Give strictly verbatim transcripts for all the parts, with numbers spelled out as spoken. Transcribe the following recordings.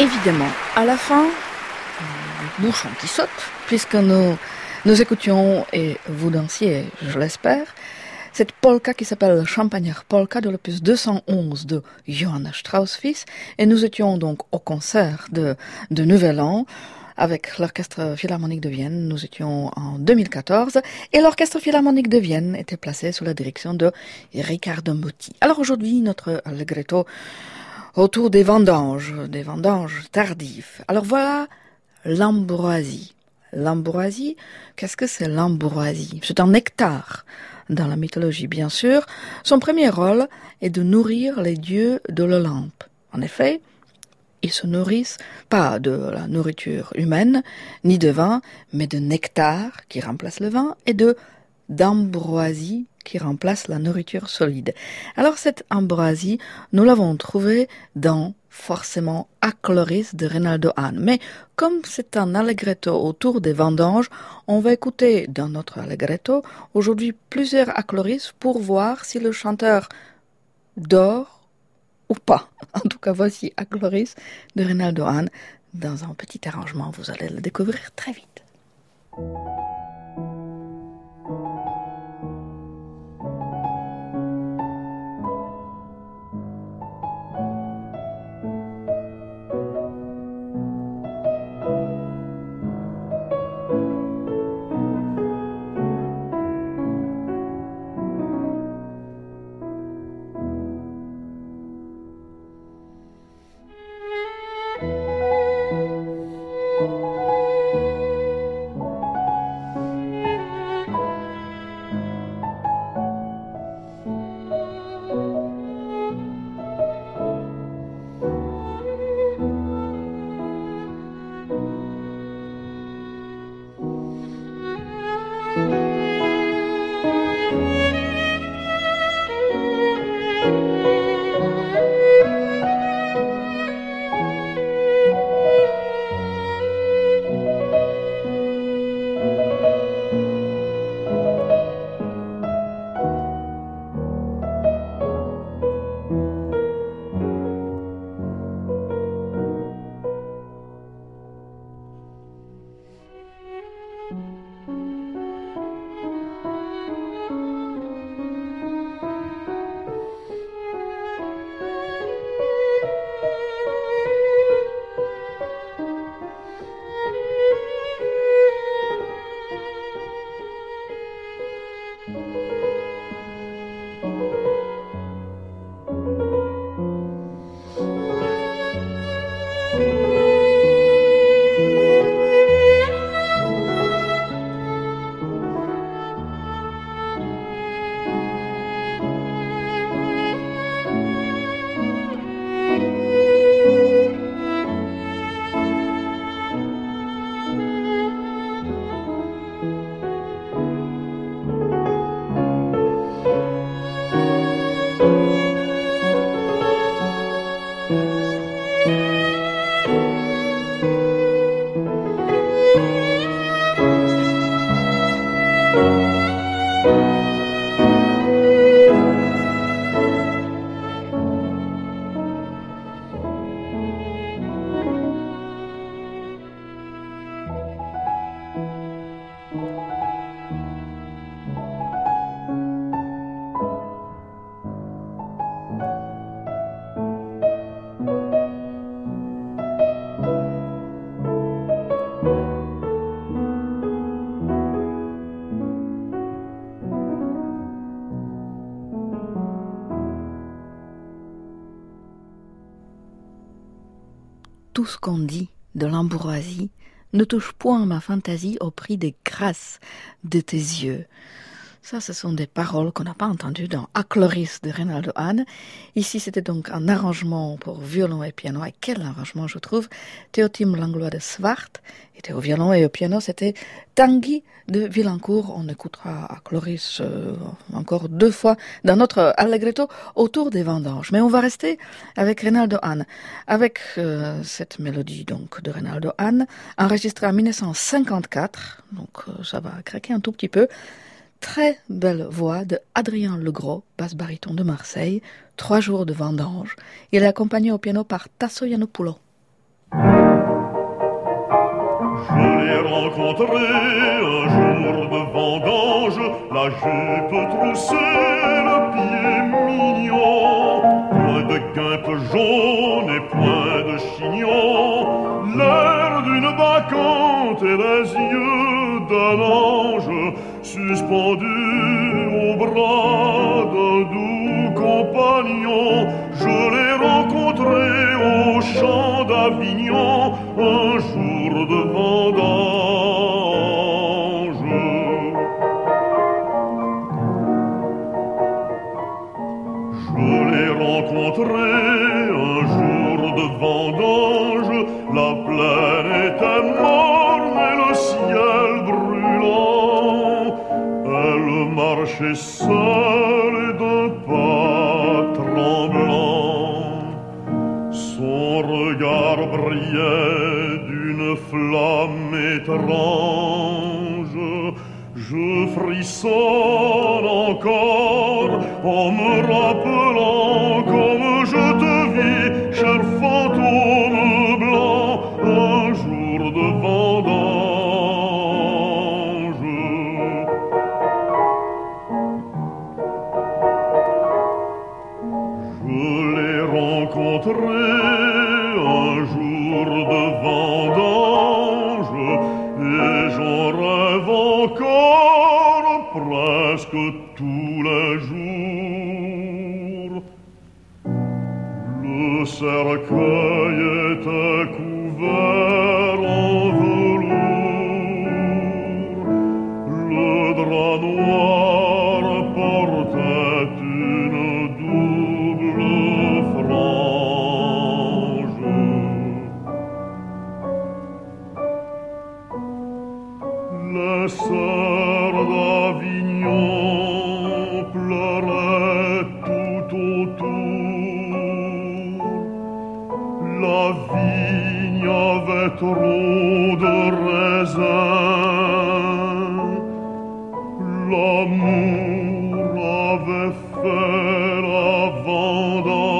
Évidemment, à la fin, le bouchon qui saute, puisque nous, nous écoutions et vous dansiez, je l'espère, cette polka qui s'appelle Champagner Polka de l'opus deux cent onze de Johann Strauss fils, et nous étions donc au concert de, de Nouvel An avec l'Orchestre Philharmonique de Vienne. Nous étions en deux mille quatorze et l'Orchestre Philharmonique de Vienne était placé sous la direction de Riccardo Muti. Alors aujourd'hui, notre allegretto autour des vendanges, des vendanges tardives. Alors voilà l'ambroisie. L'ambroisie, qu'est-ce que c'est l'ambroisie? C'est un nectar dans la mythologie, bien sûr. Son premier rôle est de nourrir les dieux de l'Olympe. En effet, ils se nourrissent pas de la nourriture humaine, ni de vin, mais de nectar qui remplace le vin et de d'ambroisie qui remplace la nourriture solide. Alors cette ambroisie, nous l'avons trouvée dans forcément Achloris de Reynaldo Hahn. Mais comme c'est un allegretto autour des vendanges, on va écouter dans notre allegretto aujourd'hui plusieurs Achloris pour voir si le chanteur dort ou pas. En tout cas, voici Achloris de Reynaldo Hahn dans un petit arrangement. Vous allez le découvrir très vite. Tout ce qu'on dit de l'ambroisie ne touche point ma fantaisie au prix des grâces de tes yeux. Ça, ce sont des paroles qu'on n'a pas entendues dans Achloris de Reynaldo Hahn. Ici, c'était donc un arrangement pour violon et piano. Et quel arrangement, je trouve. Théotime Langlois de Swart était au violon et au piano. C'était Tanguy de Villancourt. On écoutera Achloris euh, encore deux fois dans notre allegretto autour des vendanges. Mais on va rester avec Reynaldo Hahn. Avec euh, cette mélodie donc de Reynaldo Hahn, enregistrée en dix-neuf cent cinquante-quatre. Donc euh, ça va craquer un tout petit peu. Très belle voix de Adrien Legros, basse-baryton de Marseille, trois jours de vendange. Il est accompagné au piano par Tasso Yiannopoulos. Je l'ai rencontré un jour de vendange, la jupe troussée, le pied mignon, point de guimpe jaune et point de chignon, l'air d'une bacchante et les yeux d'un ange, suspendu au bras d'un doux compagnon. Je l'ai rencontré au champ d'Avignon un jour de vendange. Je l'ai rencontré un jour de vendange, la plaine était morne et le ciel brûlant. Elle marchait seule et d'un pas tremblant. Son regard brillait d'une flamme étrange. Je frissonne encore en me rappelant comme je te vis, cher fantôme blanc, un jour de vendange. Je l'ai rencontré un jour de vendange et j'en rêve encore presque tous les jours. Le cercueil était couvert en velours, le drap noir portait une double frange. Les sœurs d'Avignon pleuraient tout autour. La vigne avait trop de raisins. L'amour avait fait la vendange.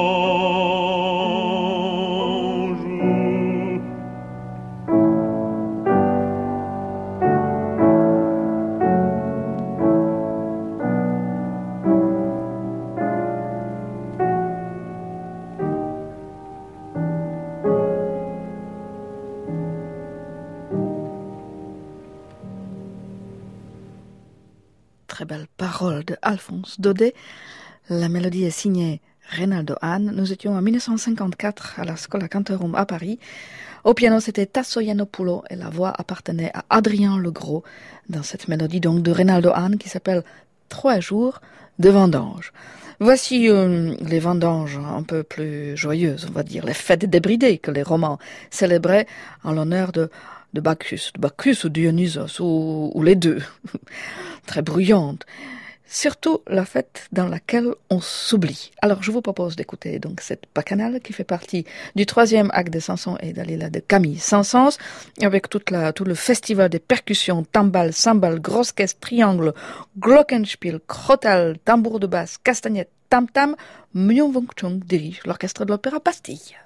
Très belle parole de Alphonse Daudet. La mélodie est signée Reynaldo Hahn. Nous étions en mille neuf cent cinquante-quatre à la Schola Cantorum à Paris. Au piano, c'était Tasso Yiannopoulos et la voix appartenait à Adrien Legros dans cette mélodie donc de Reynaldo Hahn qui s'appelle Trois jours de vendange. Voici euh, les vendanges un peu plus joyeuses, on va dire, les fêtes débridées que les Romains célébraient en l'honneur de de Bacchus, de Bacchus ou Dionysos, ou, ou les deux, très bruyante. Surtout la fête dans laquelle on s'oublie. Alors je vous propose d'écouter donc cette bacchanale qui fait partie du troisième acte de Samson et Dalila de Camille Saint-Saëns, avec toute la, tout le festival des percussions, timbales, cymbales, grosses caisses, triangles, glockenspiel, crotale, tambour de basse, castagnette, tam-tam. Myung Wong Chung dirige l'orchestre de l'Opéra Bastille.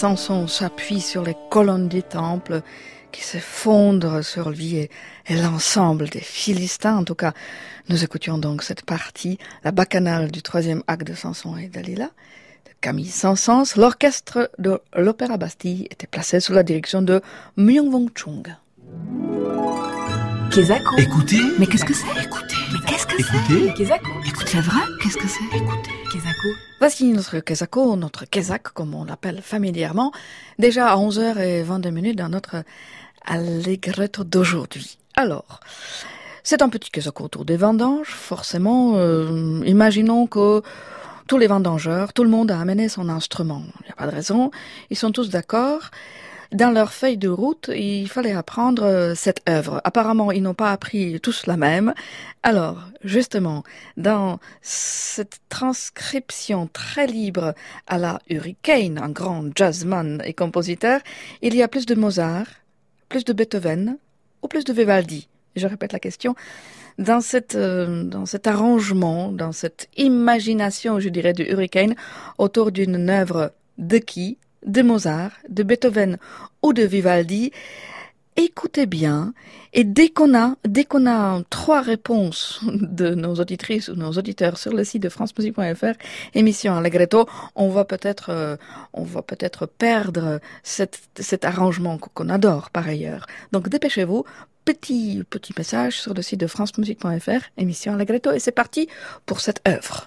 Samson s'appuie sur les colonnes du temple qui s'effondrent sur lui et, et l'ensemble des Philistins. En tout cas, nous écoutions donc cette partie, la bacchanale du troisième acte de Samson et Dalila, de Camille Saint-Saëns. L'orchestre de l'Opéra Bastille était placé sous la direction de Myung-Whun Chung. Kezako. Écoutez. Mais qu'est-ce que c'est? Écoutez. Mais qu'est-ce que c'est? Écoutez. Kezako. Écoute, c'est vrai? Qu'est-ce que c'est? Écoutez. Kezako. Voici notre Kezako, notre Kezak, comme on l'appelle familièrement, déjà à onze heures vingt-deux minutes dans notre Allegretto d'aujourd'hui. Alors, c'est un petit Kezako autour des vendanges, forcément. Euh, imaginons que tous les vendangeurs, tout le monde a amené son instrument. Il n'y a pas de raison, ils sont tous d'accord. Dans leur feuille de route, il fallait apprendre cette œuvre. Apparemment, ils n'ont pas appris tous la même. Alors, justement, dans cette transcription très libre à la Hurricane, un grand jazzman et compositeur, il y a plus de Mozart, plus de Beethoven ou plus de Vivaldi. Je répète la question. Dans cette, euh, dans cet arrangement, dans cette imagination, je dirais, du Hurricane, autour d'une œuvre de qui? De Mozart, de Beethoven ou de Vivaldi, écoutez bien, et dès qu'on a, dès qu'on a trois réponses de nos auditrices ou nos auditeurs sur le site de france musique point f r, émission Allegretto, on va peut-être, euh, on va peut-être perdre cet, cet arrangement qu'on adore par ailleurs. Donc dépêchez-vous, petit, petit message sur le site de france musique point f r, émission Allegretto, et c'est parti pour cette œuvre.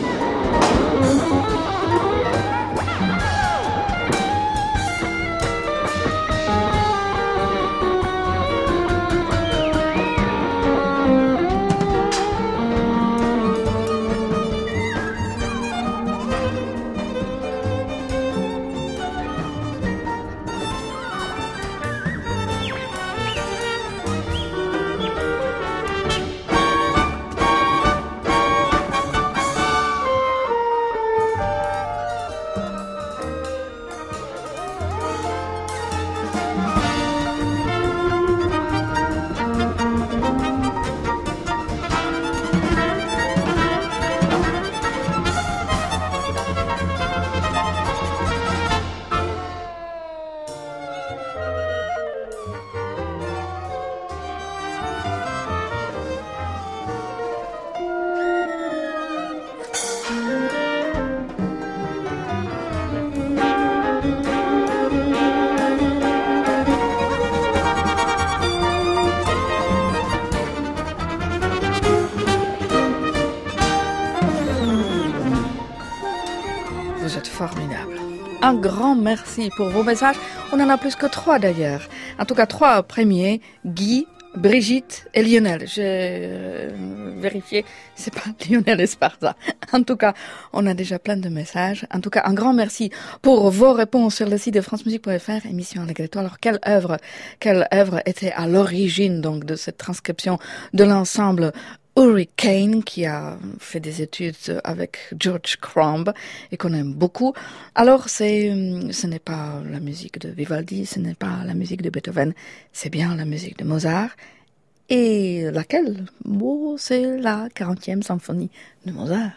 Formidable. Un grand merci pour vos messages. On en a plus que trois d'ailleurs. En tout cas, trois premiers. Guy, Brigitte et Lionel. J'ai euh, vérifié, c'est pas Lionel Esparza. En tout cas, on a déjà plein de messages. En tout cas, un grand merci pour vos réponses sur le site de france musique point f r, émission Allegretto. Alors, quelle œuvre, quelle œuvre était à l'origine donc de cette transcription de l'ensemble Hurricane, qui a fait des études avec George Crumb et qu'on aime beaucoup. Alors, c'est, ce n'est pas la musique de Vivaldi, ce n'est pas la musique de Beethoven, c'est bien la musique de Mozart. Et laquelle? Bon, c'est la quarantième symphonie de Mozart.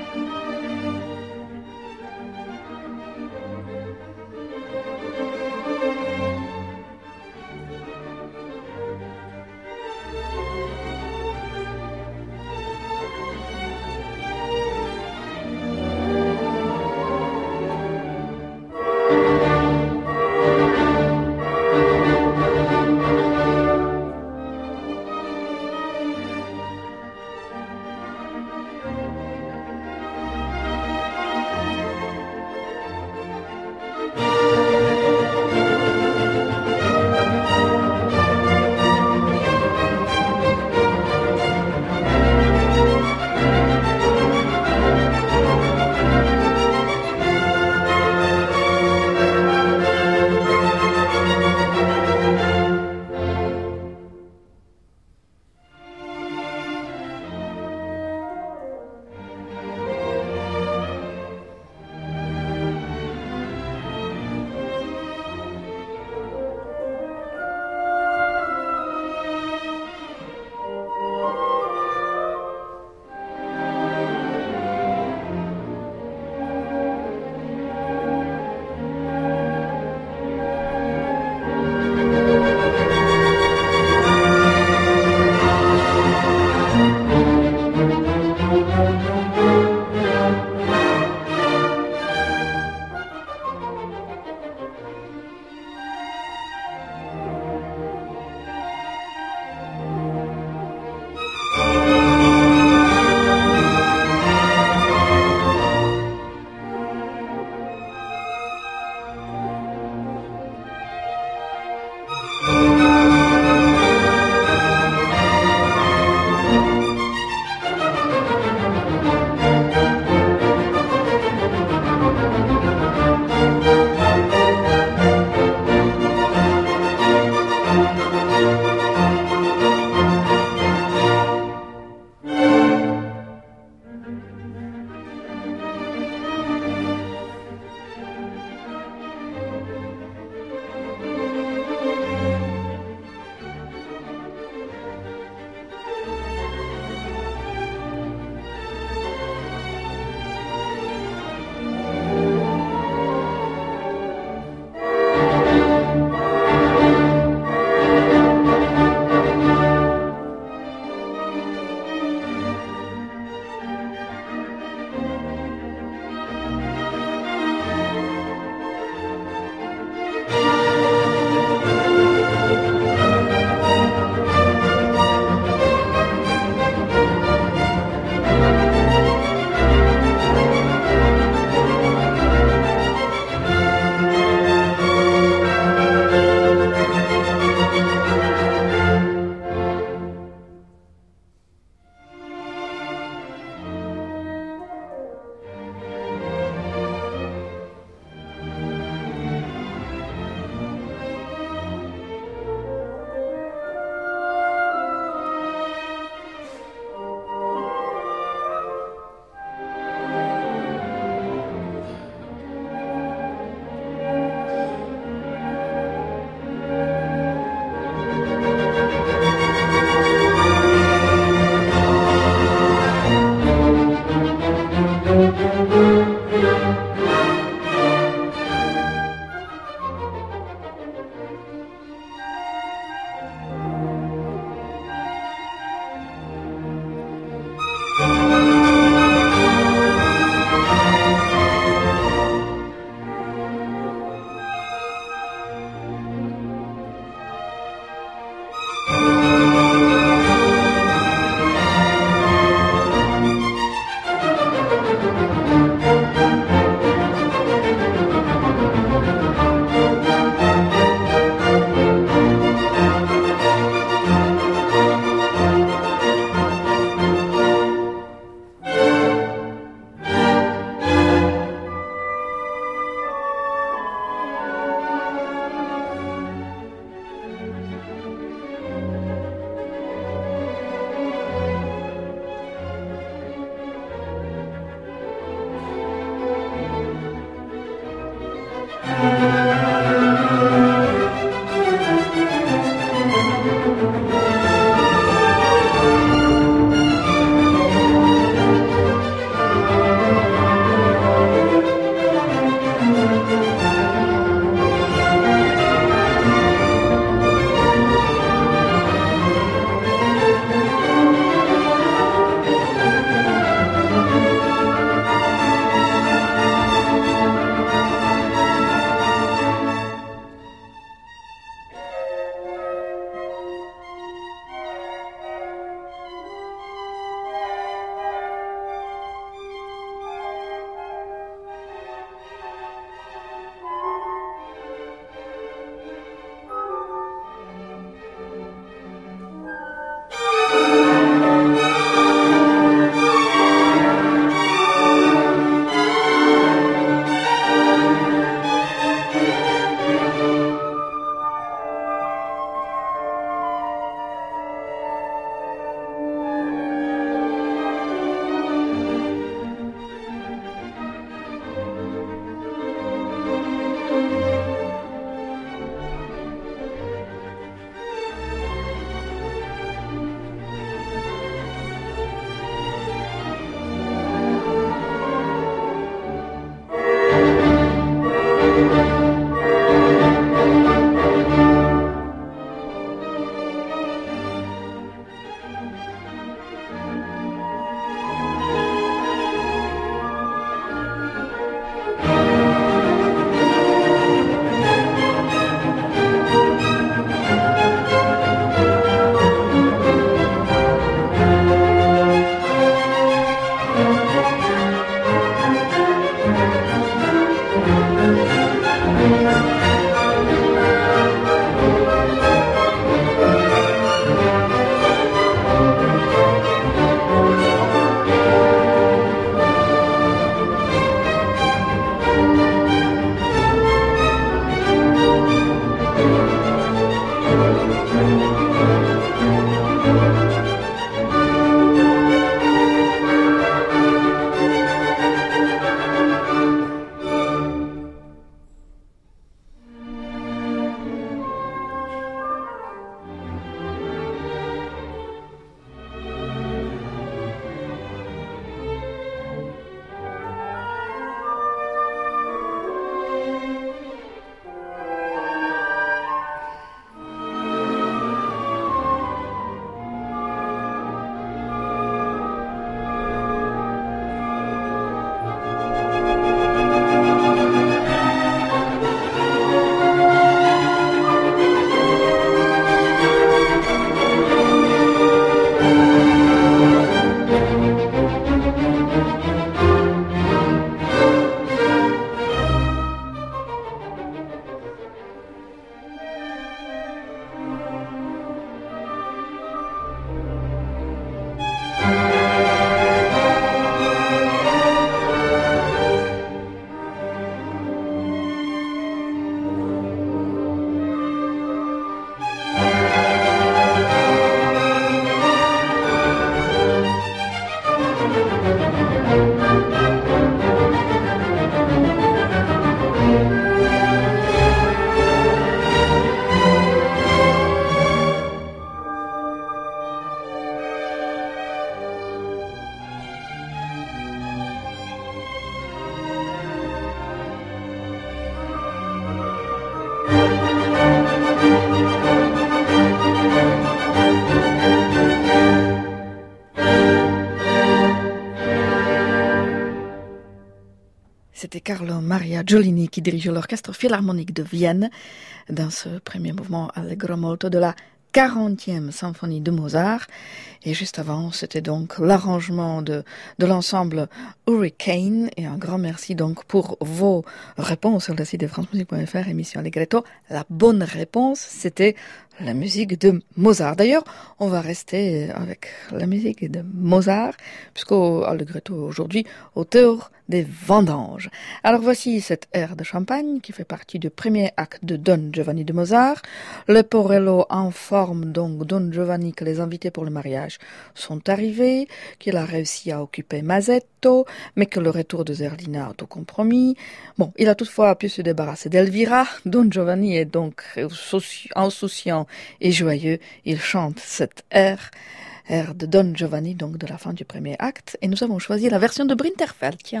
C'était Carlo Maria Giolini qui dirigeait l'orchestre philharmonique de Vienne dans ce premier mouvement Allegro molto de la quarantième symphonie de Mozart. Et juste avant, c'était donc l'arrangement de, de l'ensemble Hurricane. Et un grand merci donc pour vos réponses sur le site de france musique point f r, émission Allegretto. La bonne réponse, c'était la musique de Mozart. D'ailleurs, on va rester avec la musique de Mozart, puisqu'au Allegretto aujourd'hui, auteur des Vendanges. Alors voici cette air de Champagne qui fait partie du premier acte de Don Giovanni de Mozart. Le Porello informe donc Don Giovanni que les invités pour le mariage sont arrivés, qu'il a réussi à occuper Masetto, mais que le retour de Zerlina est au compromis. Bon, il a toutefois pu se débarrasser d'Elvira. Don Giovanni est donc insouciant et joyeux. Il chante cette air, air de Don Giovanni, donc de la fin du premier acte. Et nous avons choisi la version de Brinterfeld, tiens.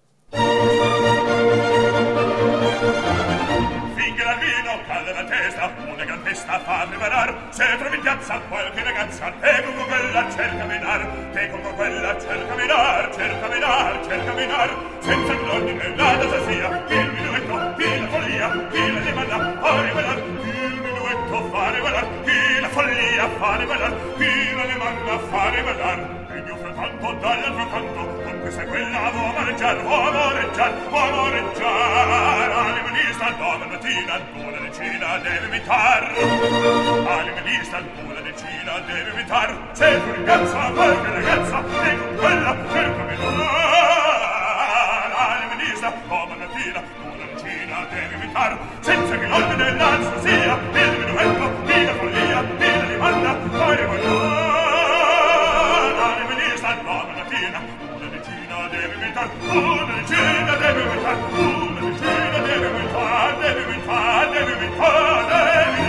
Finché l'albino cade la testa, una gran festa fa preparar. Se trovi in piazza qualche ragazza, te con quella cerca menar, te con quella cerca menar, cerca menar, cerca menar. Senza l'ordine la data sia, il minuetto, chi la follia, chi la demanda, fare ballar. Il minuetto fare ballar, chi la follia fare ballar, chi la demanda fare ballar. Il mio frattanto dall'altro canto, con questa e quella vuoi amareggiar, vuoi amareggiar, vuoi amareggiar. All'emanista donna mattina, una decina deve imitar. All'emanista una decina deve imitar. Se tu in piazza qualche ragazza, e con quella cerca menar. All'emanista donna mattina, una decina deve imitar. Senza che l'ordine l'alza sia, il minuetto, chi la follia, chi la dimanda, fare ballar. Una decina deve imitar, una decina deve imitar, una decina deve imitar, deve imitar, deve imitar, deve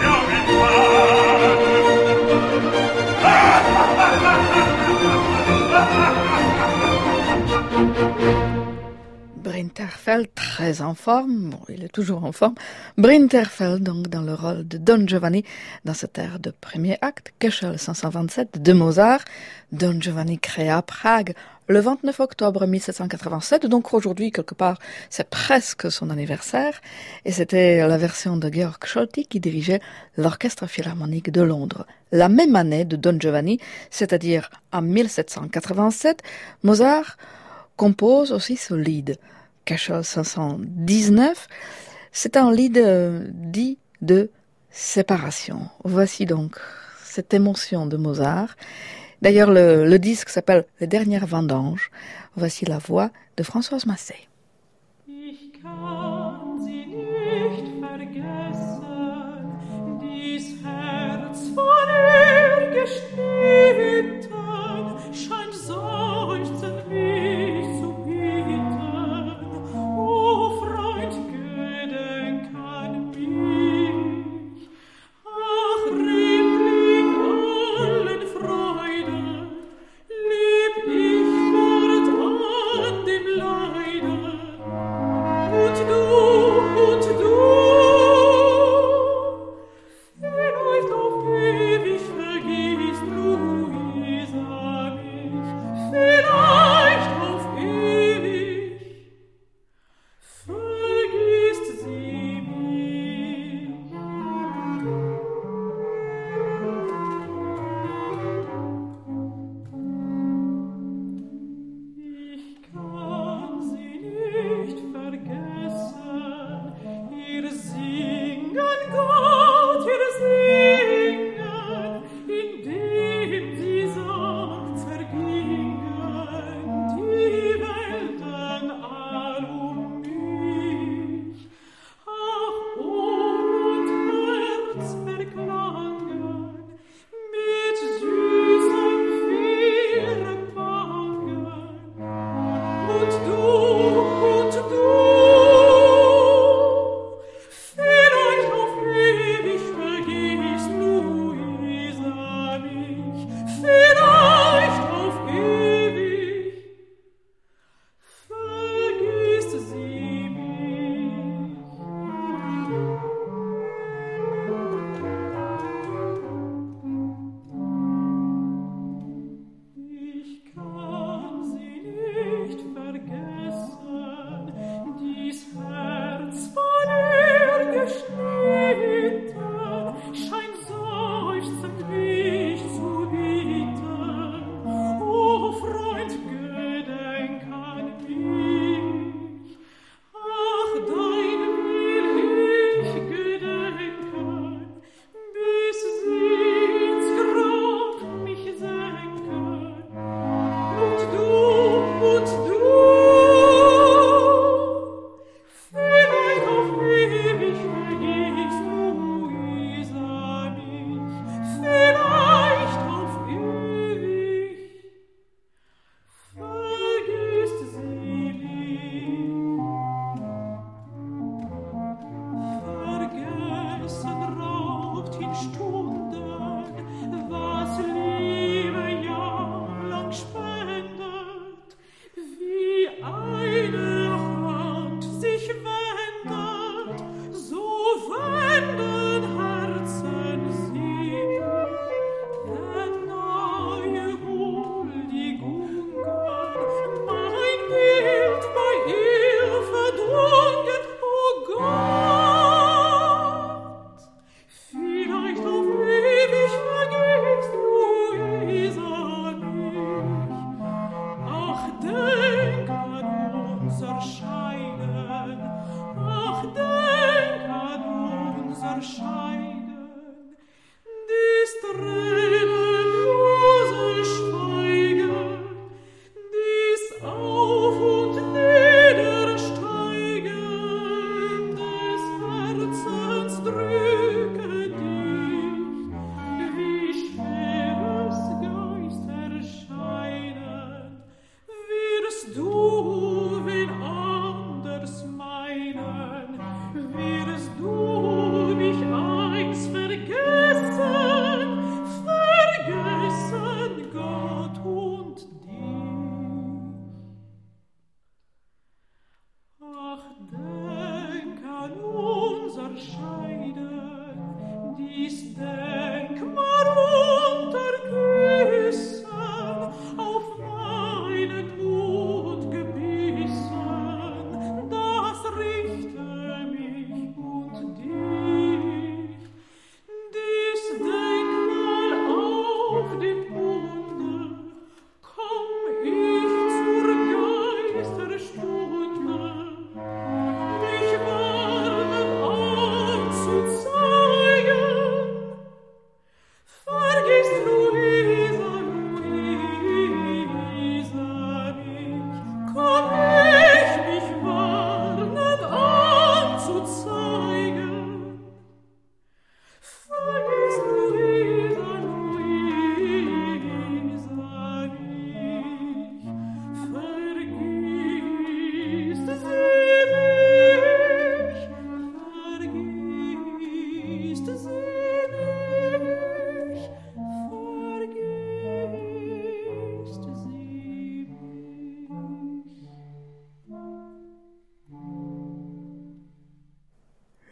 imitar. Brinterfeld, très en forme, bon, il est toujours en forme. Brinterfeld, donc, dans le rôle de Don Giovanni, dans cette ère de premier acte, Köchel cinq cent vingt-sept de Mozart. Don Giovanni créé à Prague le vingt-neuf octobre mille sept cent quatre-vingt-sept, donc aujourd'hui, quelque part, c'est presque son anniversaire, et c'était la version de Georg Scholti qui dirigeait l'Orchestre Philharmonique de Londres. La même année de Don Giovanni, c'est-à-dire en mille sept cent quatre-vingt-sept, Mozart compose aussi ce lied. Köchel cinq cent dix-neuf, c'est un lied euh, dit de séparation. Voici donc cette émotion de Mozart. D'ailleurs, le, le disque s'appelle Les Dernières Vendanges. Voici la voix de Françoise Massey. Ich kann sie nicht vergessen, dies Herz von ihr geschnitten, scheint seufzend mich zu bieten. O Freund, gedenk an mich, ach, Liebling allen Freuden, lieb ich fort an dem Leiden. Und du, und du, vielleicht auf ewig vergisst, Luise.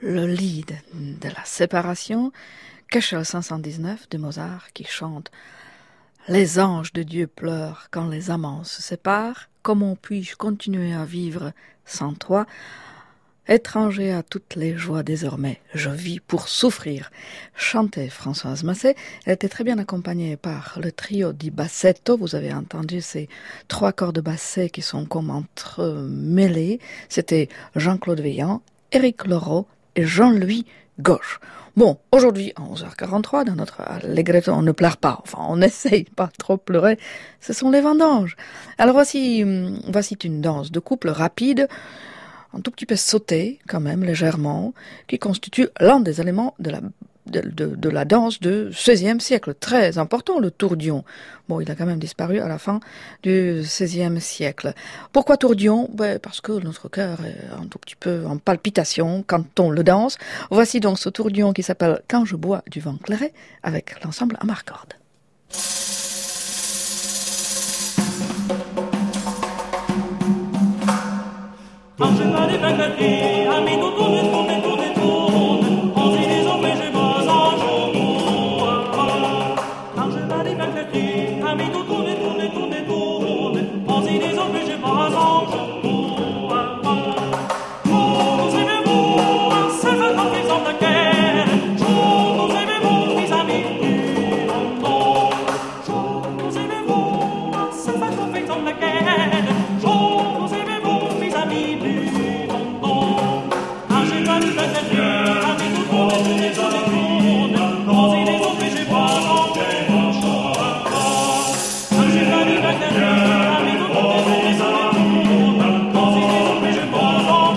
le lead de la séparation, Köchel cinq cent dix-neuf de Mozart qui chante « Les anges de Dieu pleurent quand les amants se séparent, comment puis-je continuer à vivre sans toi ? Étranger à toutes les joies désormais, je vis pour souffrir », chantait Françoise Massé. Elle était très bien accompagnée par le trio di bassetto. Vous avez entendu ces trois cordes bassées qui sont comme entremêlées. C'était Jean-Claude Veillant, Éric Loraux et Jean-Louis Gauche. Bon, aujourd'hui, à onze heures quarante-trois, dans notre Allegretto, on ne pleure pas. Enfin, on n'essaye pas trop pleurer. Ce sont les vendanges. Alors voici, voici une danse de couple rapide, un tout petit peu sauté, quand même, légèrement, qui constitue l'un des éléments de la, de, de, de la danse du seizième siècle. Très important, le tourdion. Bon, il a quand même disparu à la fin du seizième siècle. Pourquoi tourdion? Ben, parce que notre cœur est un tout petit peu en palpitation quand on le danse. Voici donc ce tourdion qui s'appelle « Quand je bois du vin clairet » avec l'ensemble Amarcord. Quand je bats des baguettes, à mes tours, tourne, tourne, tourne, tourne, on s'y les ombres et je bois en jour. Quand je bats des baguettes, à mes tours, tourne, tourne, tourne, tourne, on s'y les ombres et je bois en jour. Vous aimez-vous, c'est votre fils en la guerre, vous aimez-vous, mes amis du monde. Vous aimez-vous, c'est votre fils en la guerre, vous aimez-vous, mes amis du monde. Ah, j'ai pas du baguette, à mes tours, tourne, tourne, tourne, tourne, on s'y les ombres et je bois en jour. Ah, j'ai pas du baguette, à mes tours, tourne, tourne, tourne, tourne, on s'y les ombres et je bois en jour.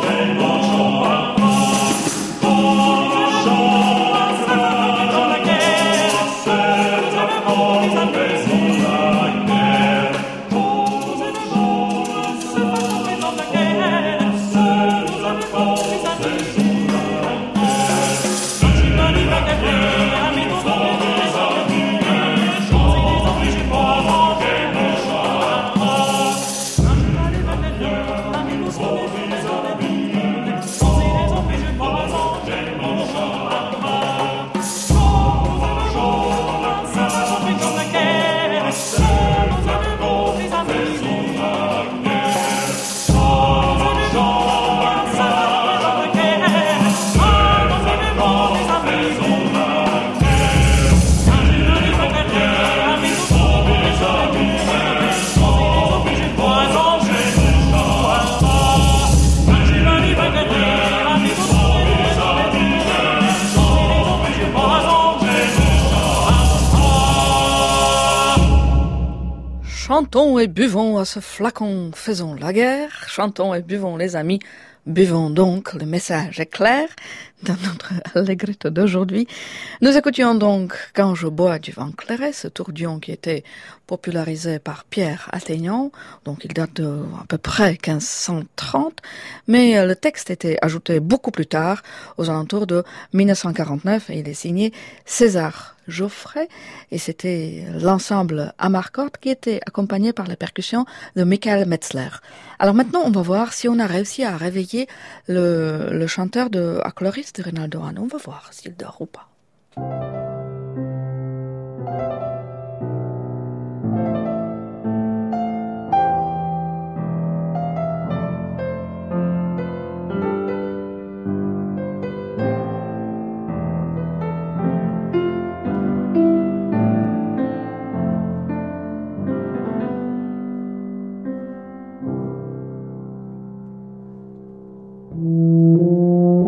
Chantons et buvons à ce flacon, faisons la guerre. Chantons et buvons les amis, buvons donc, le message est clair dans notre Allegretto d'aujourd'hui. Nous écoutions donc Quand je bois du vin clairet, ce tourdion qui était popularisé par Pierre Athénian, donc il date de à peu près quinze cent trente, mais le texte était ajouté beaucoup plus tard, aux alentours de dix-neuf cent quarante-neuf, et il est signé César Geoffrey, et c'était l'ensemble Amarcord qui était accompagné par la percussion de Michael Metzler. Alors maintenant, on va voir si on a réussi à réveiller le, le chanteur de Achloris de Rinaldo Hahn. On va voir s'il dort ou pas.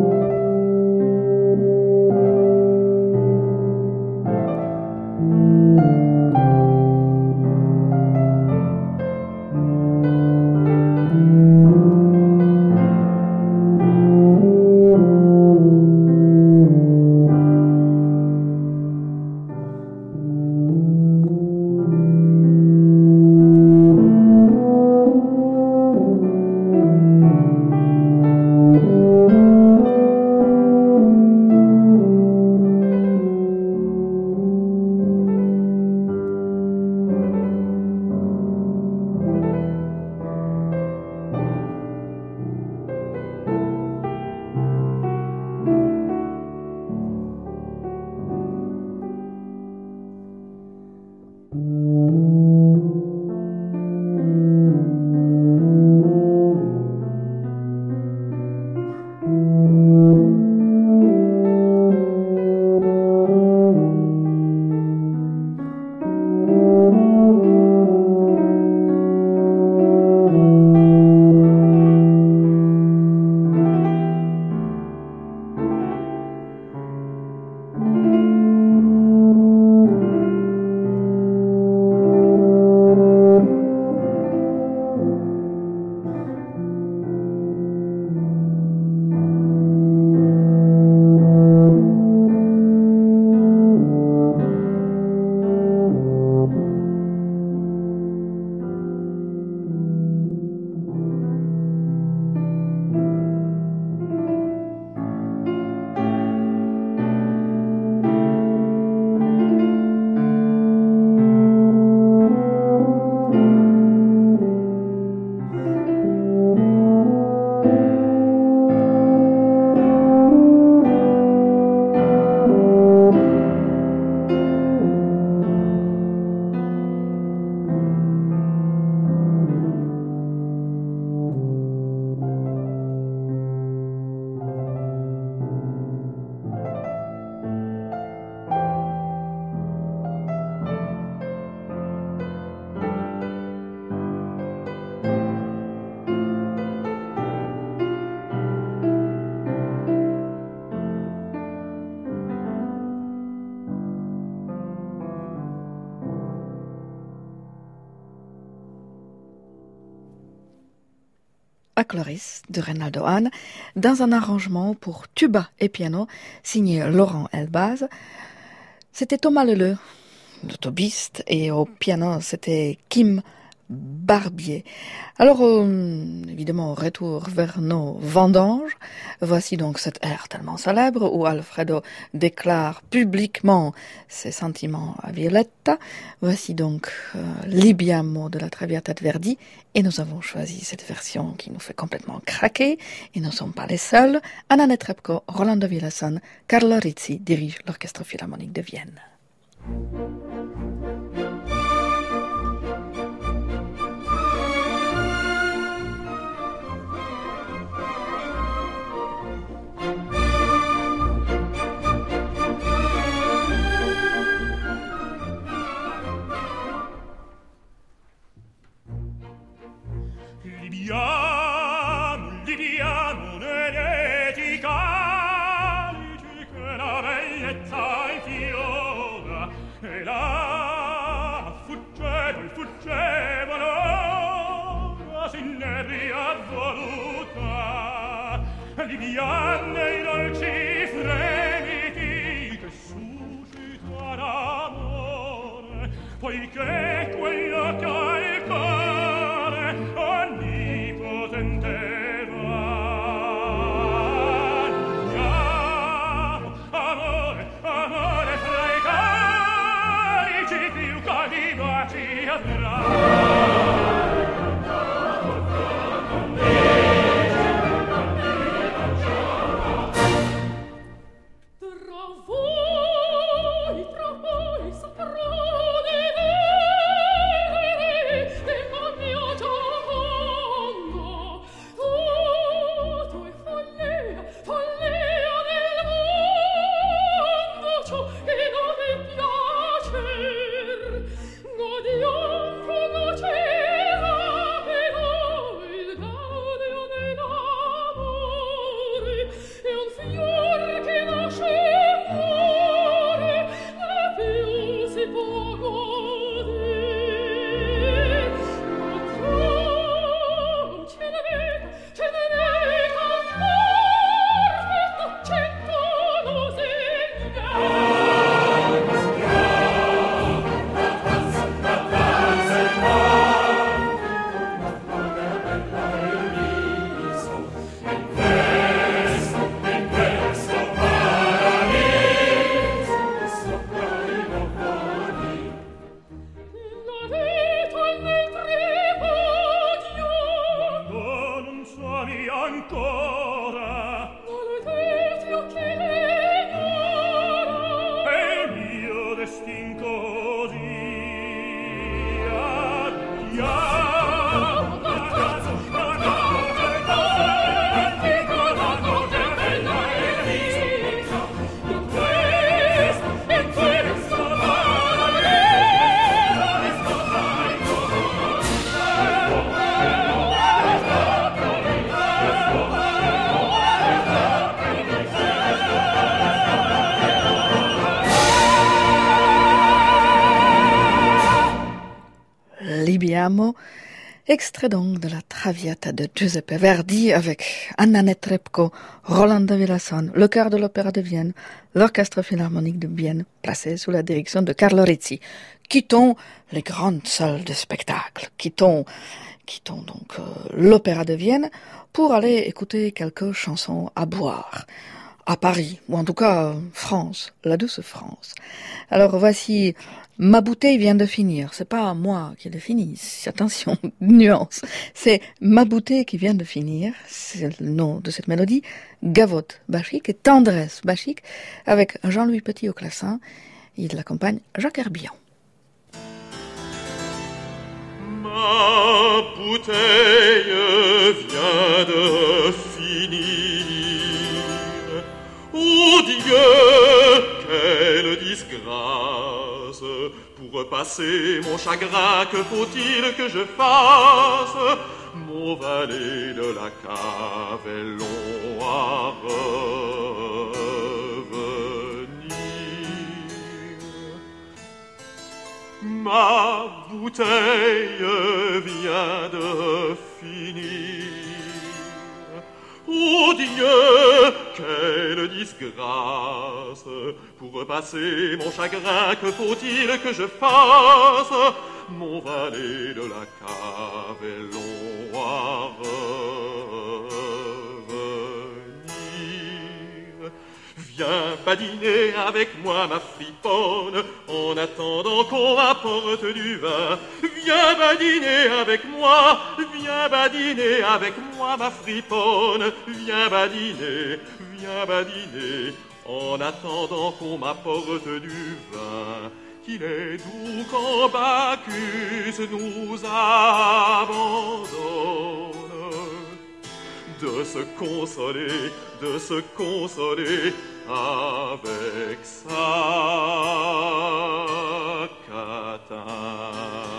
Thank you. à Cloris de Reynaldo Hahn dans un arrangement pour tuba et piano signé Laurent Elbaz. C'était Thomas Leleu, l'autobiste, et au piano c'était Kim Barbier. Alors, euh, évidemment, retour vers nos vendanges. Voici donc cet air tellement célèbre où Alfredo déclare publiquement ses sentiments à Violetta. Voici donc euh, Libiamo de la Traviata de Verdi. Et nous avons choisi cette version qui nous fait complètement craquer. Et nous ne sommes pas les seuls. Anna Netrebko, Rolando Villazón, Carlo Rizzi dirige l'Orchestre Philharmonique de Vienne. Libiamo, libiamo negli calici che la bellezza infiora e là fuggevol, fuggevolo la sinebria voluta libiane i dolci fremiti che suscita l'amore poiché quello che ha il cuore onnipotente va. Andiamo, amore, amore fra i calici più caldi baci avrà. Libiamo, extrait donc de la Traviata de Giuseppe Verdi avec Anna Netrebko, Rolando Villazón, le chœur de l'Opéra de Vienne, l'Orchestre Philharmonique de Vienne, placé sous la direction de Carlo Rizzi. Quittons les grandes salles de spectacle, quittons, quittons donc euh, l'Opéra de Vienne pour aller écouter quelques chansons à boire. À Paris, ou en tout cas France, la douce France. Alors voici Ma bouteille vient de finir. C'est pas moi qui le finis. Attention, nuance. C'est Ma bouteille qui vient de finir. C'est le nom de cette mélodie. Gavotte Bachik et Tendresse Bachik avec Jean-Louis Petit au clavecin. Il l'accompagne Jacques Herbillon. Ma bouteille vient de finir. Oh Dieu, quelle disgrâce! Pour passer mon chagrin, que faut-il que je fasse? Mon valet de la cave est long à revenir. Ma bouteille vient de finir. Mon Dieu, quelle disgrâce! Pour passer mon chagrin, que faut-il que je fasse? Mon valet de la cave est long à revenir. Viens badiner avec moi, ma friponne, en attendant qu'on m'apporte du vin. Viens badiner avec moi, viens badiner avec moi, ma friponne. Viens badiner, viens badiner, en attendant qu'on m'apporte du vin. Qu'il est doux quand Bacchus nous abandonne. De se consoler, de se consoler avec sa catin.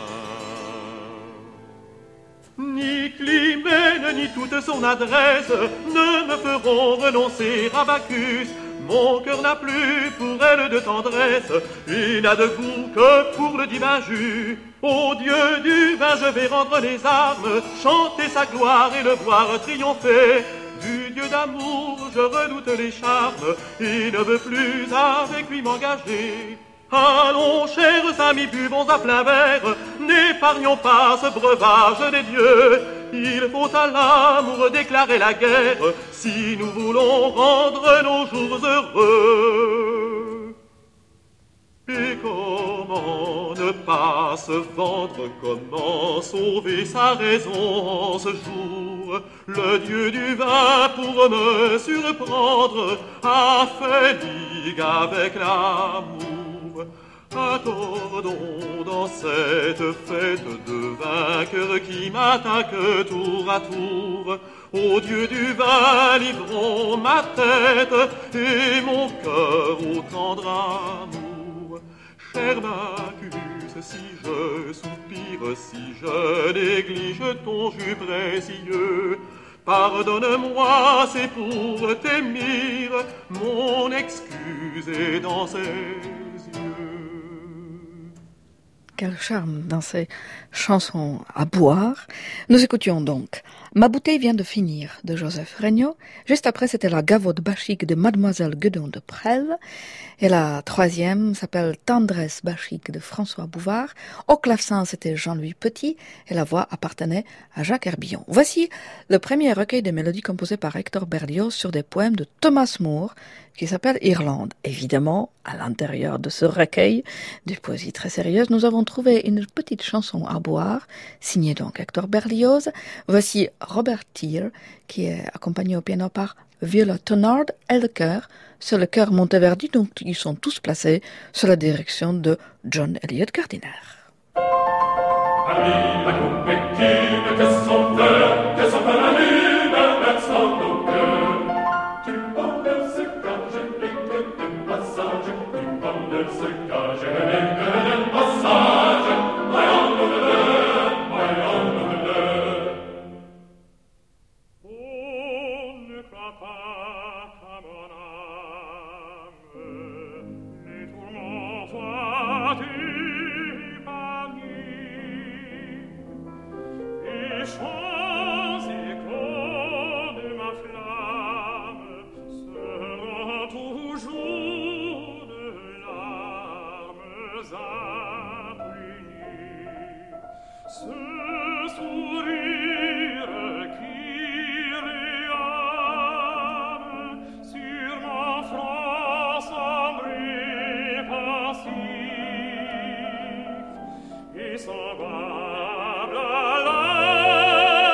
Ni Climène, ni toute son adresse ne me feront renoncer à Bacchus. Mon cœur n'a plus pour elle de tendresse, il n'a de goût que pour le divin jus. Ô Dieu du vin, je vais rendre les armes, chanter sa gloire et le voir triompher. Du Dieu d'amour, je redoute les charmes, il ne veut plus avec lui m'engager. Allons, chers amis, buvons à plein verre, n'épargnons pas ce breuvage des dieux. Il faut à l'amour déclarer la guerre, si nous voulons rendre nos jours heureux. Et comment ne pas se vendre, comment sauver sa raison en ce jour? Le Dieu du vin, pour me surprendre, a fait ligue avec l'amour. Attendons dans cette fête de vainqueurs qui m'attaquent tour à tour. Ô Dieu du vin, livrons ma tête et mon cœur au tendre amour. Cher Bacchus, si je soupire, si je néglige ton jus précieux, pardonne-moi, c'est pour t'aimer, mon excuse est dans ses yeux. Quel charme dans ces chansons à boire. Nous écoutions donc Ma bouteille vient de finir de Joseph Regnault. Juste après, c'était la gavotte bachique de Mademoiselle Guedon de Presles. Et la troisième s'appelle Tendresse bachique de François Bouvard. Au clavecin, c'était Jean-Louis Petit et la voix appartenait à Jacques Herbillon. Voici le premier recueil de mélodies composé par Hector Berlioz sur des poèmes de Thomas Moore qui s'appelle Irlande. Évidemment, à l'intérieur de ce recueil de poésie très sérieuse, nous avons trouvé une petite chanson à boire, signée donc Hector Berlioz. Voici Robert Thiel, qui est accompagné au piano par Viola Tonnard et le chœur. C'est le chœur Monteverdi, donc ils sont tous placés sous la direction de John Eliot Gardiner. Sans voir la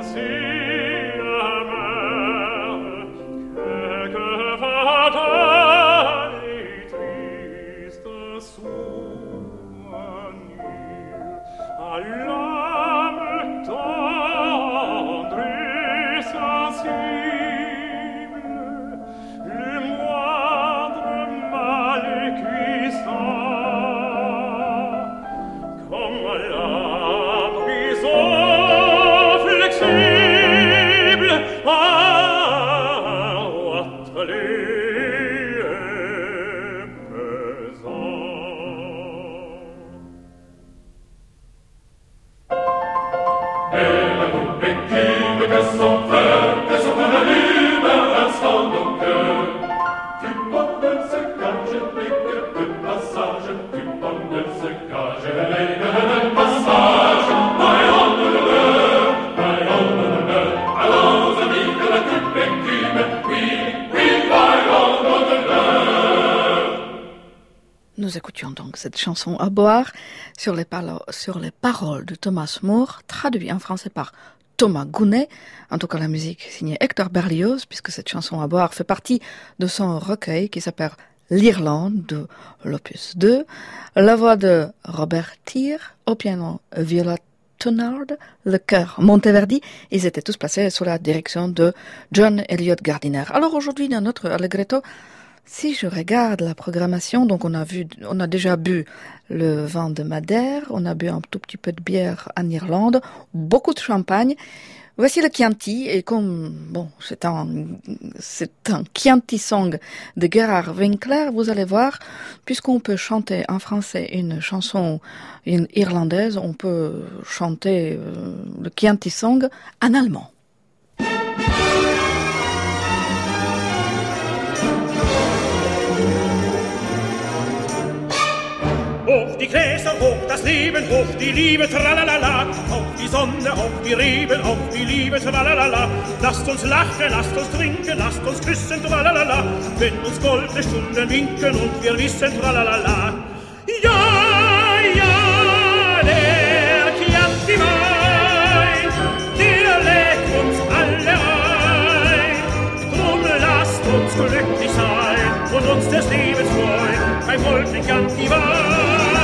Nous écoutions donc cette chanson à boire sur les, palo- sur les paroles de Thomas More, traduit en français par Thomas Gounet, en tout cas la musique signée Hector Berlioz, puisque cette chanson à boire fait partie de son recueil qui s'appelle L'Irlande de l'opus deux, la voix de Robert Thiers, au piano Viola Tonnard, le chœur Monteverdi, ils étaient tous placés sous la direction de John Elliott Gardiner. Alors aujourd'hui dans notre Allegretto, si je regarde la programmation, donc on a vu, on a déjà bu le vin de Madère, on a bu un tout petit peu de bière en Irlande, beaucoup de champagne. Voici le Chianti, et comme, bon, c'est un, c'est un Chianti song de Gerhard Winkler, vous allez voir, puisqu'on peut chanter en français une chanson une irlandaise, on peut chanter euh, le Chianti song en allemand. Hoch die Gräser, hoch das Leben, hoch die Liebe, tralalala. Auf die Sonne, auf die Reben, auf die Liebe, tralalala. Lasst uns lachen, lasst uns trinken, lasst uns küssen, tralalala. Wenn uns goldene Stunden winken und wir wissen, tralalala. Ja, ja, der Chianti Wein, der lädt uns alle ein. Drum lasst uns glücklich sein und uns des Lebens freuen beim goldenen Chianti Wein.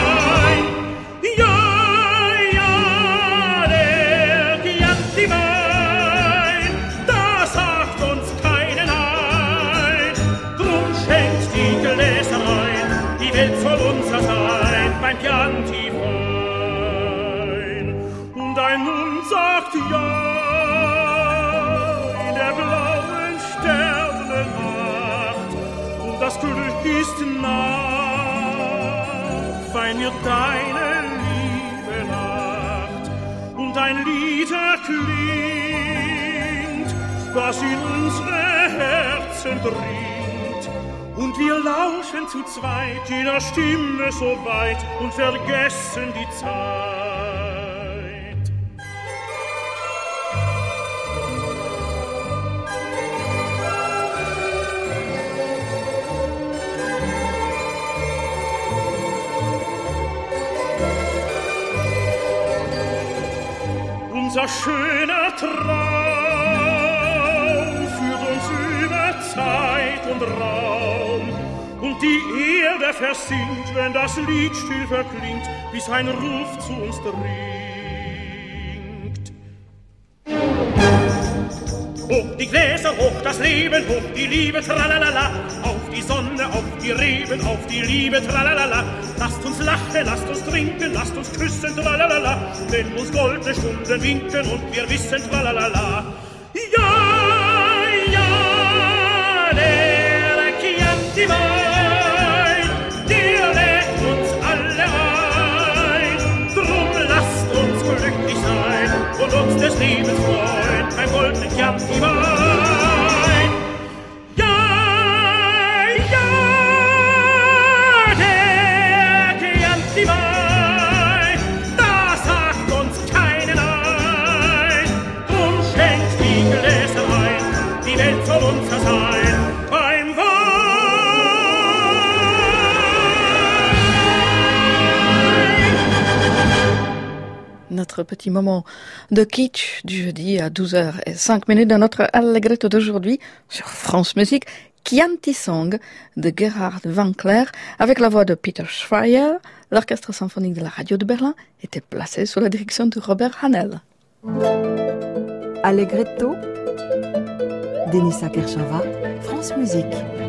Beim Chianti Wein. Und ein Mund sagt ja in der blauen Sternennacht. Und das Glück ist nah, fein wird deine liebe Nacht. Und ein Lied erklingt, das in unsere Herzen dringt. Und wir lauschen zu zweit jener Stimme so weit und vergessen die Zeit. Unser schöner Traum führt uns über Zeit und Raum. Und die Erde versinkt, wenn das Lied still verklingt, bis ein Ruf zu uns dringt. Hoch die Gläser, hoch das Leben, hoch die Liebe, tralalala. Auf die Sonne, auf die Reben, auf die Liebe, tralalala. Lasst uns lachen, lasst uns trinken, lasst uns küssen, tralalala. Wenn uns goldene Stunden winken und wir wissen, tralalala. Ja, ja, der Chianti Wein, der lädt uns alle ein. Drum lasst uns glücklich sein und uns des Lebens freuen beim goldenen Chianti Wein. Ja, ja, der Chianti Wein, da sagt uns keine Nein. Drum schenkt die Gläser ein, die Welt soll unser sein. Beim Wein notre petit moment de kitsch du jeudi à douze heures zéro cinq minutes dans notre Allegretto d'aujourd'hui sur France Musique, Chianti Song de Gerhard Winkler avec la voix de Peter Schreier. L'orchestre symphonique de la radio de Berlin était placé sous la direction de Robert Hanel. Allegretto, Denisa Kershava, France Musique.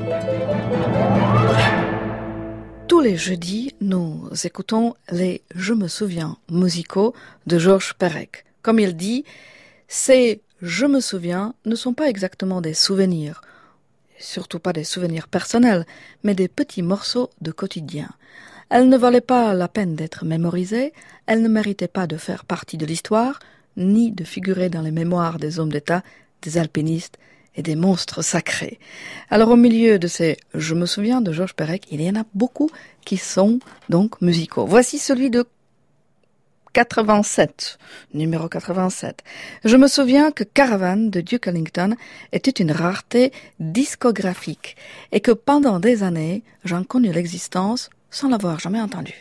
Tous les jeudis, nous écoutons les « Je me souviens » musicaux de Georges Perec. Comme il dit, ces « Je me souviens » ne sont pas exactement des souvenirs, surtout pas des souvenirs personnels, mais des petits morceaux de quotidien. Elles ne valaient pas la peine d'être mémorisées, elles ne méritaient pas de faire partie de l'histoire, ni de figurer dans les mémoires des hommes d'État, des alpinistes et des monstres sacrés. Alors au milieu de ces « Je me souviens » de Georges Perec, il y en a beaucoup qui sont donc musicaux. Voici celui de quatre-vingt-sept, numéro quatre-vingt-sept. Je me souviens que Caravan de Duke Ellington était une rareté discographique et que pendant des années, j'en connus l'existence sans l'avoir jamais entendu.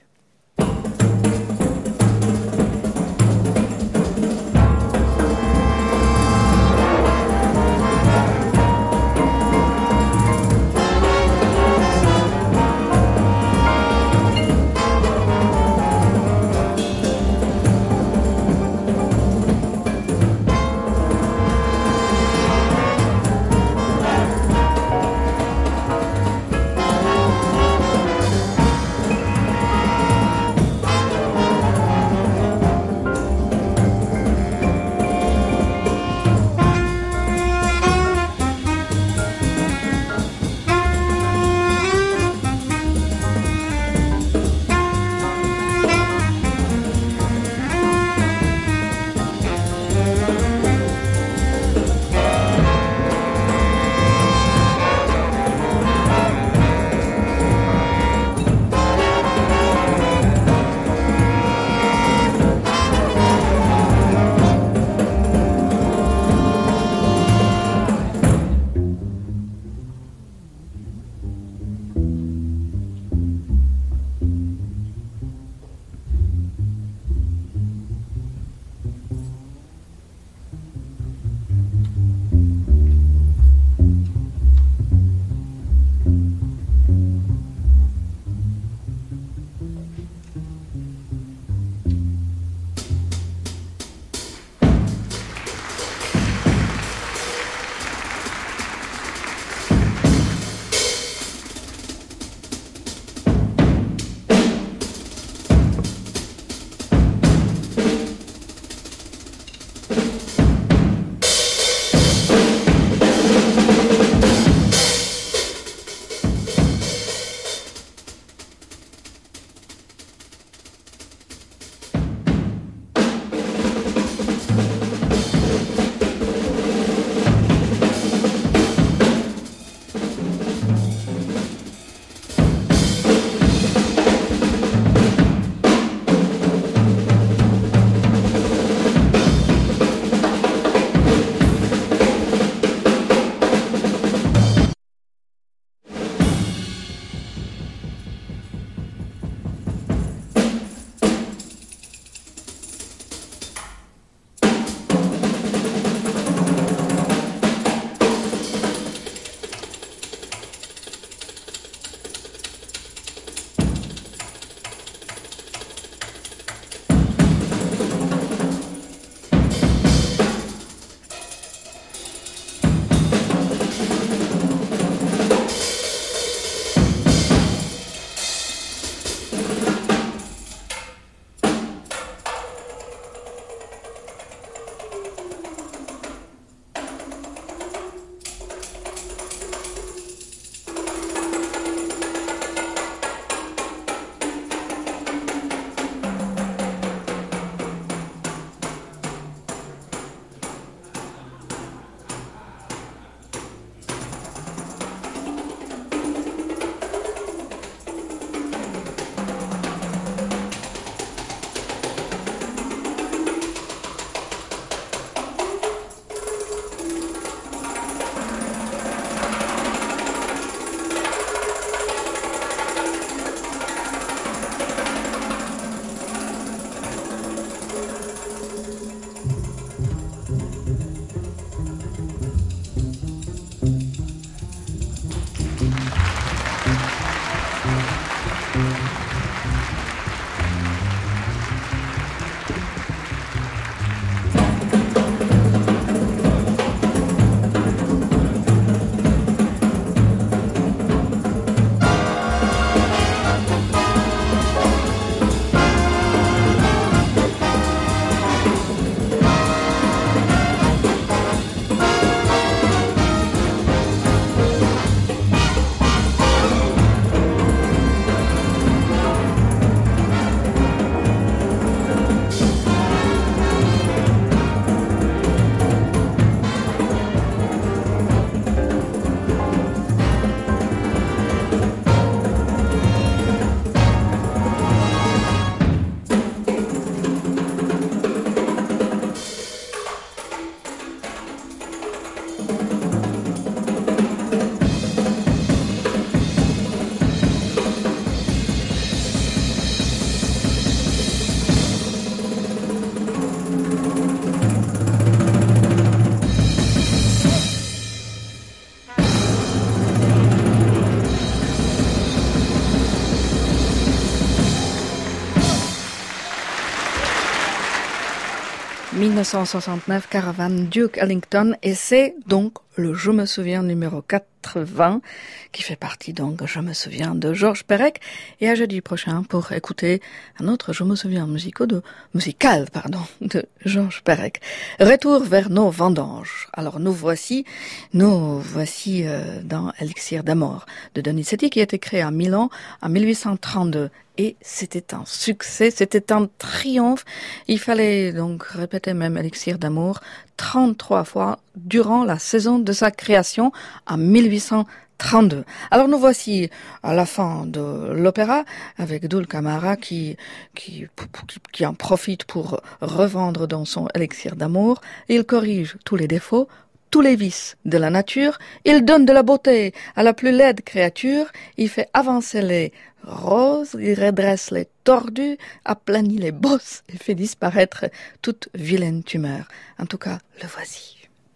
dix-neuf cent soixante-neuf, Caravane Duke Ellington, et c'est donc le Je me souviens numéro quatre-vingts, qui fait partie donc Je me souviens de Georges Perec, et à jeudi prochain pour écouter un autre Je me souviens musical de, musical, pardon, de Georges Perec. Retour vers nos vendanges. Alors nous voici, nous voici euh, dans Elixir d'amour de Donizetti, qui a été créé à Milan en mille huit cent trente-deux. Et c'était un succès, c'était un triomphe. Il fallait donc répéter même Elixir d'amour trente-trois fois durant la saison de sa création en mille huit cent trente-deux. Alors nous voici à la fin de l'opéra avec Dulcamara qui, qui, qui, qui en profite pour revendre dans son Elixir d'amour. Il corrige tous les défauts, tous les vices de la nature. Il donne de la beauté à la plus laide créature. Il fait avancer les roses, il redresse les tordus, aplanit les bosses et fait disparaître toute vilaine tumeur. En tout cas, le voici.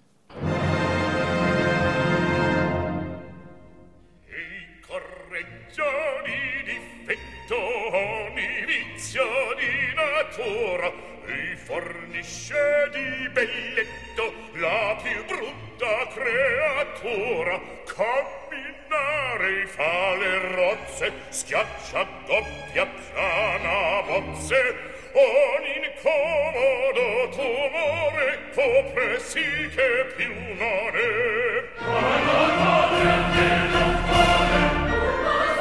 I correggioni difetto ogni vizio di natura rifornisce di belletto la più brutta creatura. Camminare fa le rozze, schiaccia doppia piana bozze, ogni incomodo tumore copre sì che più non è. Ma non vuole che non vuole, ma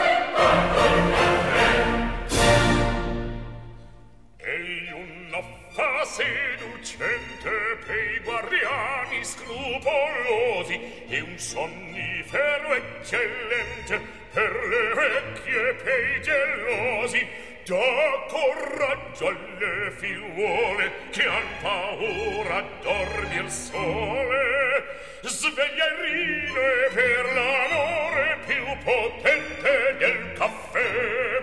se egli una fa seducente pei guardiani scrupolosi e un sonnifero eccellente per le vecchie pei gelosi. Dà coraggio alle figliuole che han paura dormir sole, sveglia il rine per l'amore più potente del caffè.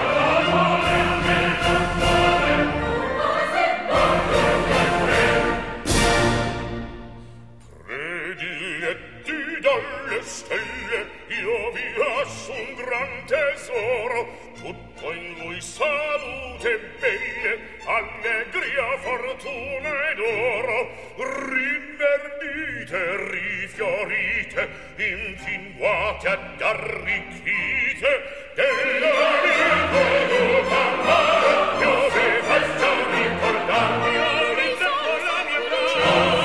Prediletti dalle stelle io vi lascio un gran tesoro, tutto in lui salute belle, allegria, fortuna ed oro. Rinverdite, rifiorite, impinguate ed arricchite dell'amico Dulcamara, pioveva sta ricordarmi all'interno la mia braccia.